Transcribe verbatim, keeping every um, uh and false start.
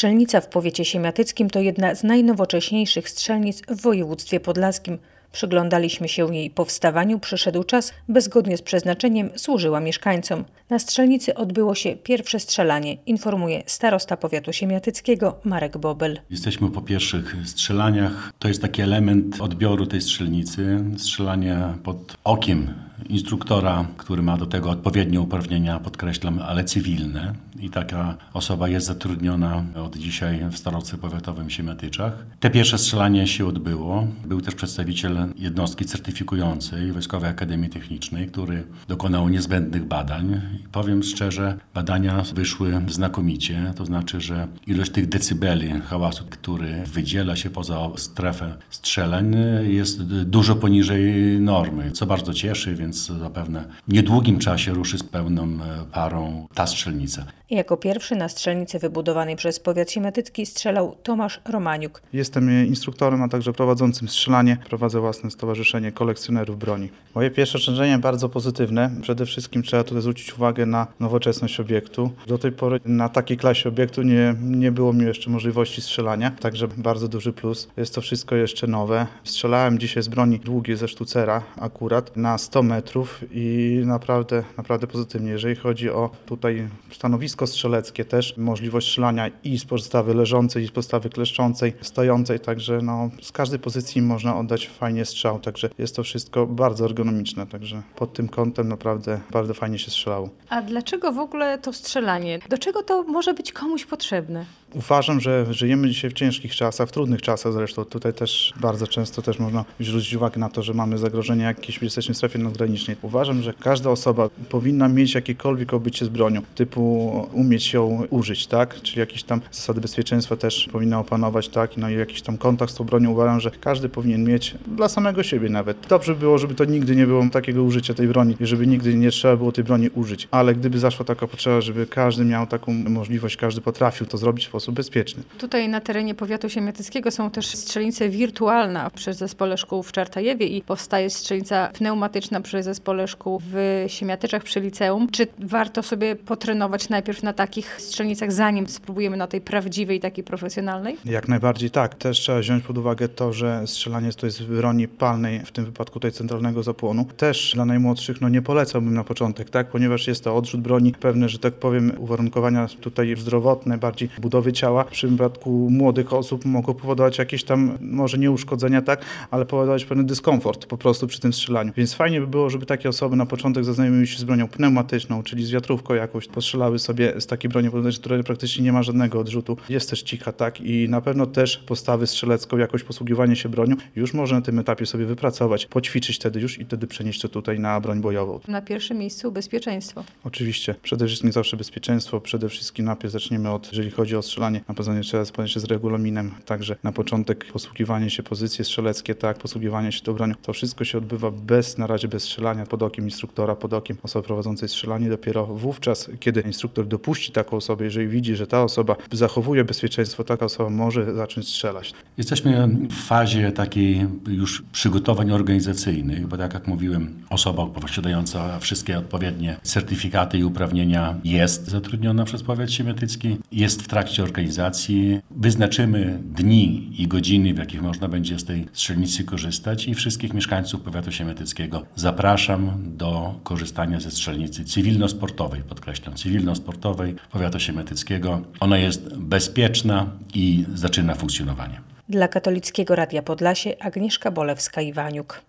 Strzelnica w powiecie siemiatyckim to jedna z najnowocześniejszych strzelnic w województwie podlaskim. Przyglądaliśmy się jej powstawaniu, przyszedł czas, by zgodnie z przeznaczeniem służyła mieszkańcom. Na strzelnicy odbyło się pierwsze strzelanie, informuje starosta powiatu siemiatyckiego Marek Bobel. Jesteśmy po pierwszych strzelaniach. To jest taki element odbioru tej strzelnicy. Strzelanie pod okiem instruktora, który ma do tego odpowiednie uprawnienia, podkreślam, ale cywilne. I taka osoba jest zatrudniona od dzisiaj w starostwie powiatowym w Siemiatyczach. Te pierwsze strzelanie się odbyło. Był też przedstawiciel jednostki certyfikującej Wojskowej Akademii Technicznej, który dokonał niezbędnych badań. I powiem szczerze, badania wyszły znakomicie. To znaczy, że ilość tych decybeli hałasu, który wydziela się poza strefę strzelań, jest dużo poniżej normy, co bardzo cieszy, więc zapewne w niedługim czasie ruszy z pełną parą ta strzelnica. Jako pierwszy na strzelnicy wybudowanej przez powiat siemiatycki strzelał Tomasz Romaniuk. Jestem instruktorem, a także prowadzącym strzelanie. Prowadzę własne stowarzyszenie kolekcjonerów broni. Moje pierwsze wrażenie bardzo pozytywne. Przede wszystkim trzeba tutaj zwrócić uwagę na nowoczesność obiektu. Do tej pory na takiej klasie obiektu nie, nie było mi jeszcze możliwości strzelania, także bardzo duży plus. Jest to wszystko jeszcze nowe. Strzelałem dzisiaj z broni długiej ze sztucera akurat na sto metrów i naprawdę, naprawdę pozytywnie. Jeżeli chodzi o tutaj stanowisko strzeleckie też, możliwość strzelania i z postawy leżącej, i z postawy kleszczącej, stojącej, także no, z każdej pozycji można oddać fajnie strzał, także jest to wszystko bardzo ergonomiczne, także pod tym kątem naprawdę bardzo fajnie się strzelało. A dlaczego w ogóle to strzelanie? Do czego to może być komuś potrzebne? Uważam, że żyjemy dzisiaj w ciężkich czasach, w trudnych czasach zresztą. Tutaj też bardzo często też można zwrócić uwagę na to, że mamy zagrożenie jakieś, jesteśmy w strefie nadgranicznej. Uważam, że każda osoba powinna mieć jakiekolwiek obycie z bronią, typu umieć ją użyć, tak? Czyli jakieś tam zasady bezpieczeństwa też powinna opanować, tak? No i jakiś tam kontakt z tą bronią uważam, że każdy powinien mieć dla samego siebie nawet. Dobrze by było, żeby to nigdy nie było takiego użycia tej broni i żeby nigdy nie trzeba było tej broni użyć. Ale gdyby zaszła taka potrzeba, żeby każdy miał taką możliwość, każdy potrafił to zrobić w sposób bezpieczny. Tutaj na terenie powiatu siemiatyckiego są też strzelnice wirtualne przy zespole szkół w Czartajewie i powstaje strzelnica pneumatyczna przy zespole szkół w Siemiatyczach przy liceum. Czy warto sobie potrenować najpierw na takich strzelnicach, zanim spróbujemy na tej prawdziwej, takiej profesjonalnej? Jak najbardziej tak. Też trzeba wziąć pod uwagę to, że strzelanie to jest z broni palnej, w tym wypadku tutaj centralnego zapłonu. Też dla najmłodszych no nie polecałbym na początek, tak, ponieważ jest to odrzut broni, pewne, że tak powiem, uwarunkowania tutaj zdrowotne, bardziej budowy ciała. W przypadku młodych osób mogą powodować jakieś tam, może nie uszkodzenia, tak, ale powodować pewien dyskomfort po prostu przy tym strzelaniu. Więc fajnie by było, żeby takie osoby na początek zaznajomiły się z bronią pneumatyczną, czyli z wiatrówką jakąś, postrzelały sobie z takiej broni, która praktycznie nie ma żadnego odrzutu. Jest też cicha, tak, i na pewno też postawy strzelecką, jakoś posługiwanie się bronią, już można na tym etapie sobie wypracować, poćwiczyć wtedy już i wtedy przenieść to tutaj na broń bojową. Na pierwszym miejscu bezpieczeństwo. Oczywiście. Przede wszystkim zawsze bezpieczeństwo. Przede wszystkim najpierw zaczniemy od, jeżeli chodzi o strzelanie, na pewno trzeba spotkać się z regulaminem. Także na początek posługiwanie się, pozycje strzeleckie, tak, posługiwanie się tą bronią. To wszystko się odbywa bez, na razie bez strzelania, pod okiem instruktora, pod okiem osoby prowadzącej strzelanie. Dopiero wówczas, kiedy instruktor dopuści taką osobę, jeżeli widzi, że ta osoba zachowuje bezpieczeństwo, taka osoba może zacząć strzelać. Jesteśmy w fazie takiej już przygotowań organizacyjnych, bo tak jak mówiłem, osoba posiadająca wszystkie odpowiednie certyfikaty i uprawnienia jest zatrudniona przez powiat siemiatycki, jest w trakcie organizacji. Wyznaczymy dni i godziny, w jakich można będzie z tej strzelnicy korzystać i wszystkich mieszkańców powiatu siemiatyckiego zapraszam do korzystania ze strzelnicy cywilno-sportowej, podkreślam, cywilno-sportowej powiatu siemiatyckiego. Ona jest bezpieczna i zaczyna funkcjonowanie. Dla Katolickiego Radia Podlasie Agnieszka Bolewska-Iwaniuk.